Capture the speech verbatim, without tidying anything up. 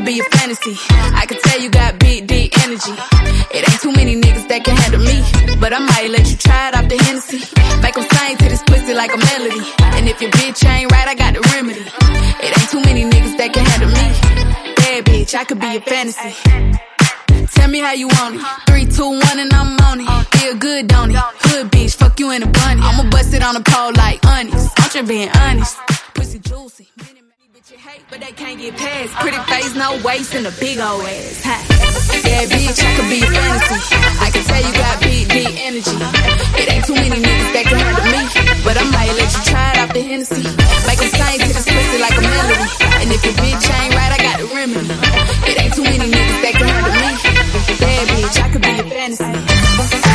could be a fantasy. I can tell you got big, deep energy. It ain't too many niggas that can handle me, but I might let you try it off the Hennessy. Make them sing to this pussy like a melody. And if your bitch ain't right, I got the remedy. It ain't too many niggas that can handle me. Bad bitch, I could be a fantasy. Tell me how you want it. Three, two, one, and I'm on it. Feel good, don't it? Hood bitch, fuck you in a bunny. I'ma bust it on the pole like honest. I'm just being honest. Pussy juicy. Bitch hate, but they can't get past. Pretty face, no waist, and a big old ass. Ha. Yeah, bitch, I could be a fantasy. I can tell you got big, deep energy. It ain't too many niggas that can handle me, but I might let you try it off the Hennessy. Make them sing to this pussy like a melody. And if your bitch ain't right, I got the remedy. It ain't too many niggas that can handle me. Bad bitch, I could be a fantasy.